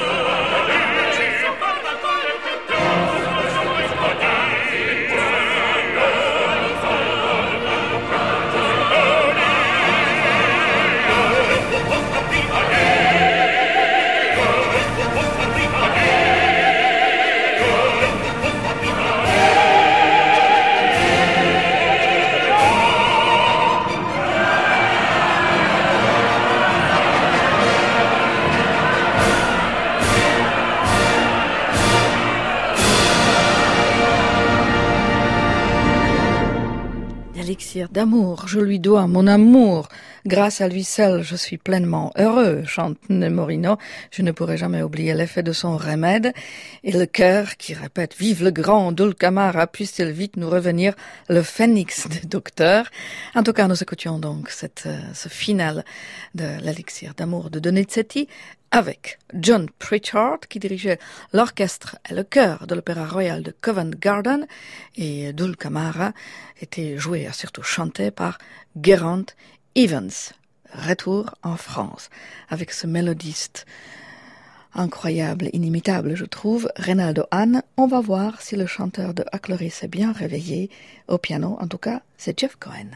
Elixir d'amour, je lui dois mon amour. Grâce à lui seul, je suis pleinement heureux, chante Nemorino. Je ne pourrai jamais oublier l'effet de son remède. Et le cœur qui répète « Vive le grand Dulcamara, puisse-t-il vite nous revenir le phénix des docteurs ». En tout cas, nous écoutions donc cette, euh, ce final de l'Elixir d'amour de Donizetti avec John Pritchard qui dirigeait l'orchestre et le chœur de l'Opéra Royal de Covent Garden, et Dulcamara était joué et surtout chanté par Geraint Evans. Retour en France avec ce mélodiste incroyable, inimitable, je trouve, Reynaldo Hahn. On va voir si le chanteur de Huckleberry s'est bien réveillé au piano. En tout cas, c'est Jeff Cohen.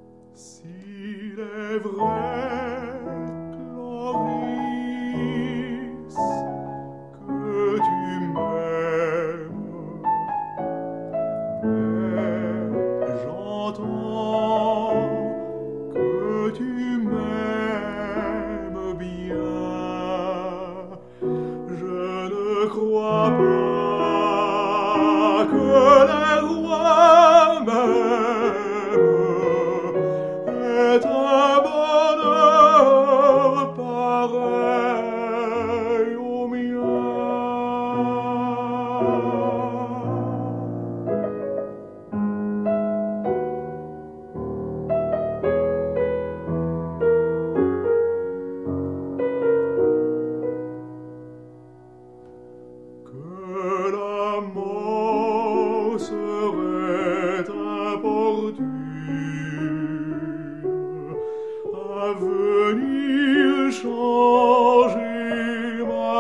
S'il est vrai, Clovis,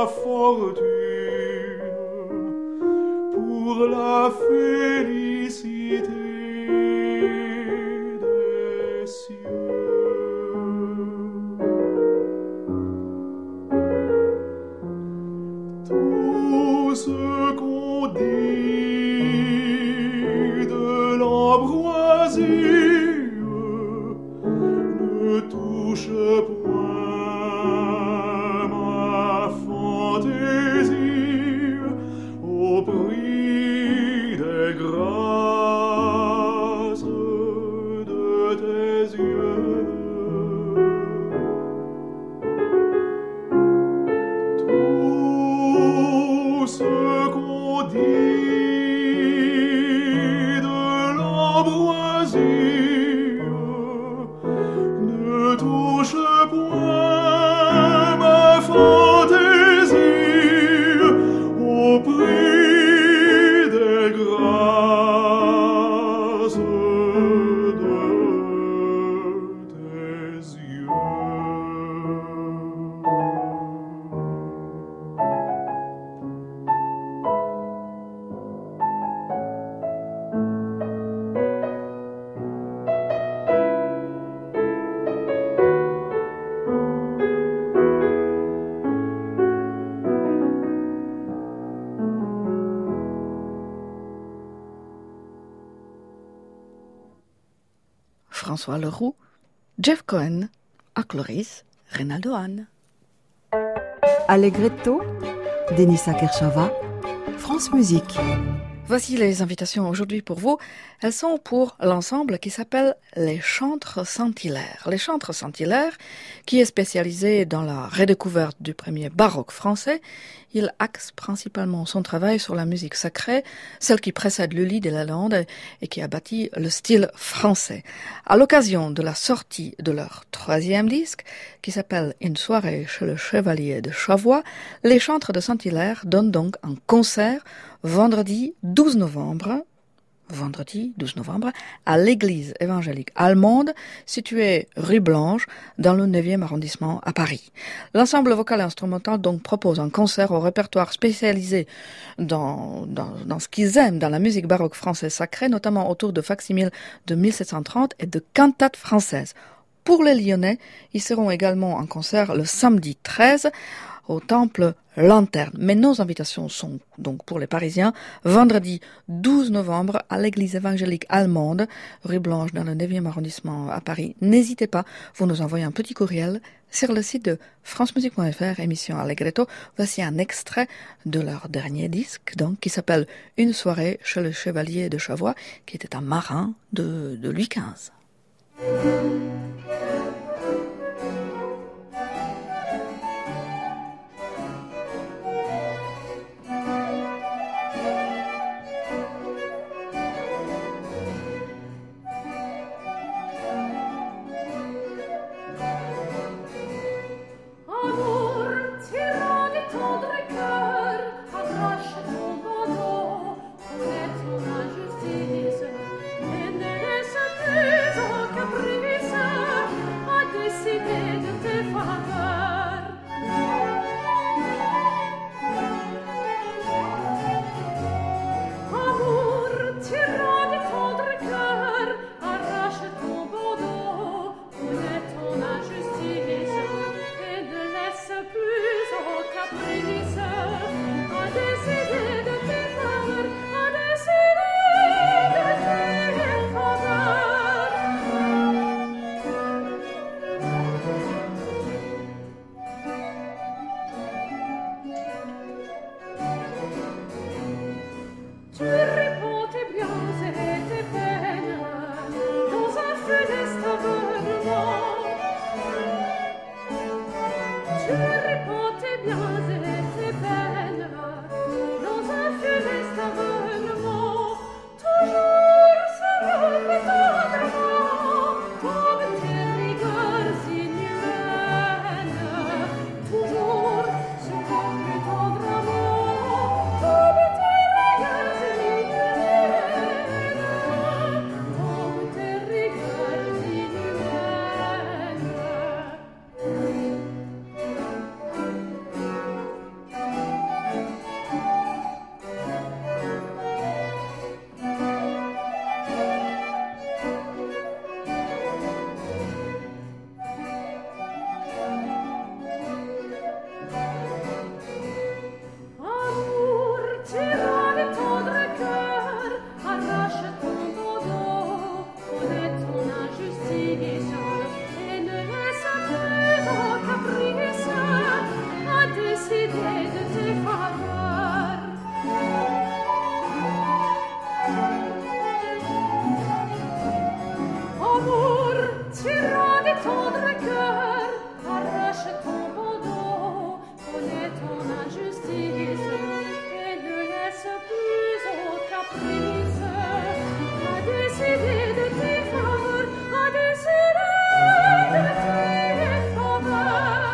ma fortune pour la félicité des cieux. Tout ce qu'on dit de l'ambroisie ne touche point ma fantaisie au prix des grâces de tes yeux. Tout ce qu'on dit de l'ambroisie ne touche point ma fantaisie au prix des grâces de tes yeux. François Leroux, Jeff Cohen, Akloris, Reynaldo Hahn. Allegretto, Denisa Kershava, France Musique. Voici les invitations aujourd'hui pour vous. Elles sont pour l'ensemble qui s'appelle les Chantres Scintillaires. Les Chantres Scintillaires, qui est spécialisé dans la redécouverte du premier baroque français, il axe principalement son travail sur la musique sacrée, celle qui précède le lit de la Lande et qui a bâti le style français. À l'occasion de la sortie de leur troisième disque, qui s'appelle Une soirée chez le Chevalier de Chavois, les Chantres de Scintillaires donnent donc un concert vendredi douze novembre, vendredi douze novembre, à l'église évangélique allemande, située rue Blanche, dans le neuvième arrondissement à Paris. L'ensemble vocal et instrumental donc propose un concert au répertoire spécialisé dans, dans, dans ce qu'ils aiment dans la musique baroque française sacrée, notamment autour de facsimiles de mille sept cent trente et de cantates françaises. Pour les Lyonnais, ils seront également en concert le samedi treize au temple Lanterne. Mais nos invitations sont donc pour les Parisiens, vendredi douze novembre à l'église évangélique allemande, rue Blanche dans le neuvième arrondissement à Paris. N'hésitez pas, vous nous envoyez un petit courriel sur le site de francemusique point f r, émission Allegretto. Voici un extrait de leur dernier disque, donc, qui s'appelle Une soirée chez le Chevalier de Chavois, qui était un marin de, de Louis quinze. Caprice décider de tes faveurs. Amour, tyran des tendres cœurs, arrache ton bandeau, connais ton injustice, et ne laisse plus au caprice. À décider de tes faveurs, à décider de tes faveurs.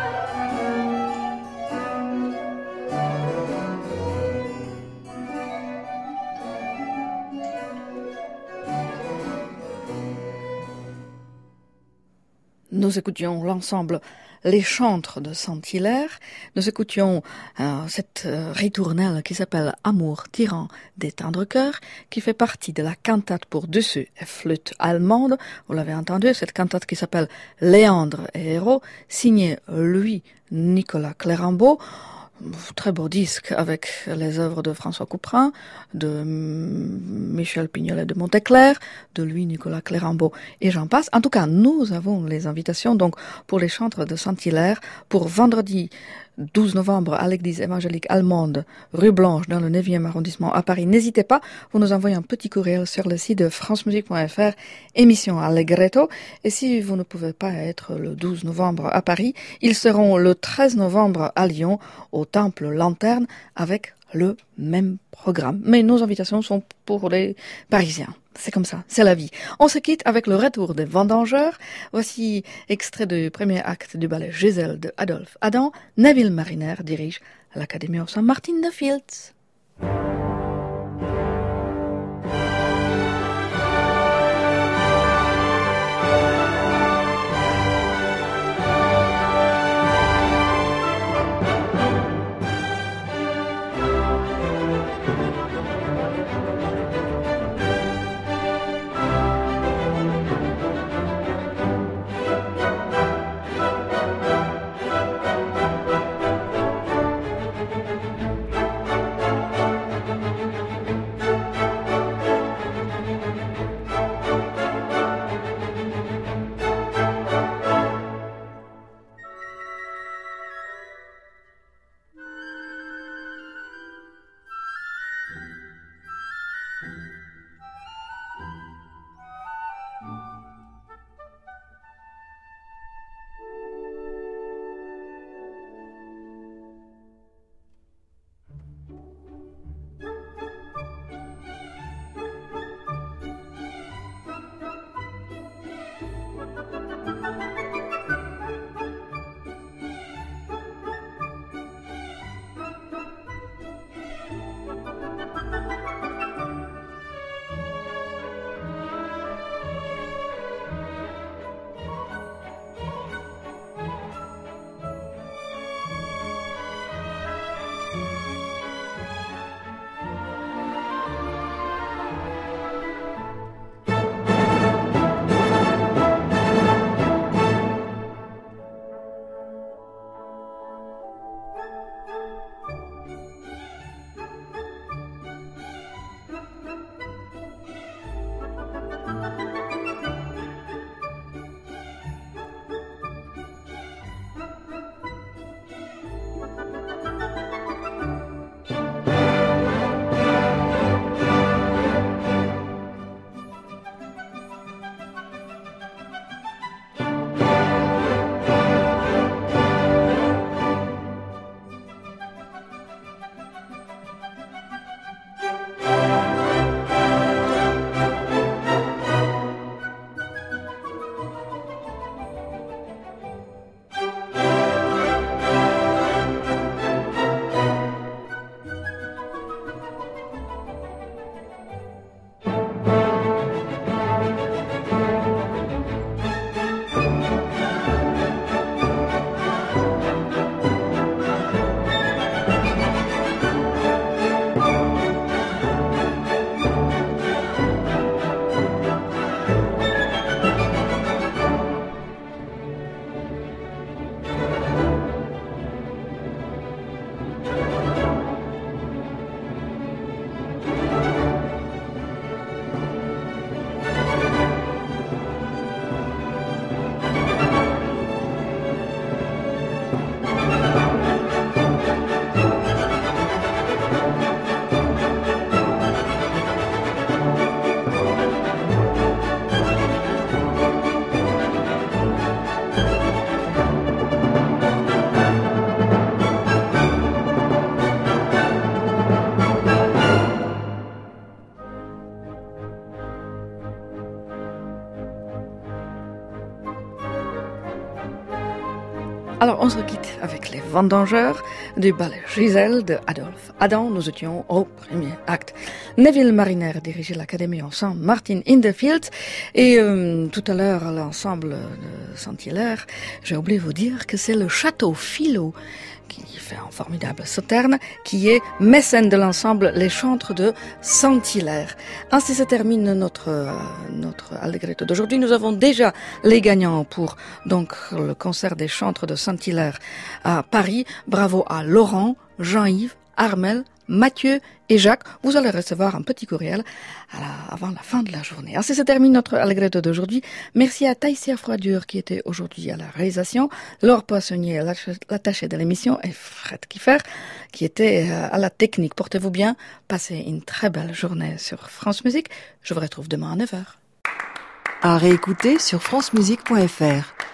Nous écoutions l'ensemble Les Chantres de Saint-Hilaire. Nous écoutions euh, cette euh, ritournelle qui s'appelle Amour, tyran des tendres cœurs, qui fait partie de la cantate pour dessus et flûte allemande. Vous l'avez entendu, cette cantate qui s'appelle Léandre et Héros, signée lui, Nicolas Clérambault. Très beau disque avec les œuvres de François Couperin, de Michel Pignolet de Monteclair, de lui Nicolas Clérambault et j'en passe. En tout cas, nous avons les invitations donc pour les chantres de Saint-Hilaire pour vendredi douze novembre à l'église évangélique allemande, rue Blanche, dans le neuvième arrondissement à Paris. N'hésitez pas, vous nous envoyez un petit courriel sur le site de francemusique point f r, émission Allegretto. Et si vous ne pouvez pas être le douze novembre à Paris, ils seront le treize novembre à Lyon, au Temple Lanterne, avec le même programme. Mais nos invitations sont pour les Parisiens. C'est comme ça, c'est la vie. On se quitte avec le retour des Vendangeurs. Voici extrait du premier acte du ballet Giselle de Adolphe Adam. Neville Mariner dirige l'Académie of Saint Martin de Fields. on se quitte avec les Vendangeurs du ballet Giselle de Adolphe Adam. Nous étions au premier acte. Neville Mariner dirigeait l'Académie ensemble, Martin in the Fields. Et euh, tout à l'heure, l'ensemble de Saint-Hilaire, j'ai oublié de vous dire que c'est le Château Philo qui fait un formidable sauterne, qui est mécène de l'ensemble Les Chantres de Saint-Hilaire. Ainsi se termine notre, euh, notre Allegretto d'aujourd'hui. Nous avons déjà les gagnants pour donc le concert des Chantres de Saint-Hilaire à Paris. Bravo à Laurent, Jean-Yves, Armel, Mathieu et Jacques. Vous allez recevoir un petit courriel à la, avant la fin de la journée. Ainsi se termine notre Allegretto d'aujourd'hui. Merci à Taïsia Froidure qui était aujourd'hui à la réalisation, Laure Poissonnier, l'attaché de l'émission, et Fred Kiffer qui était à la technique. Portez-vous bien, passez une très belle journée sur France Musique. Je vous retrouve demain à neuf heures. À réécouter sur francemusique point f r.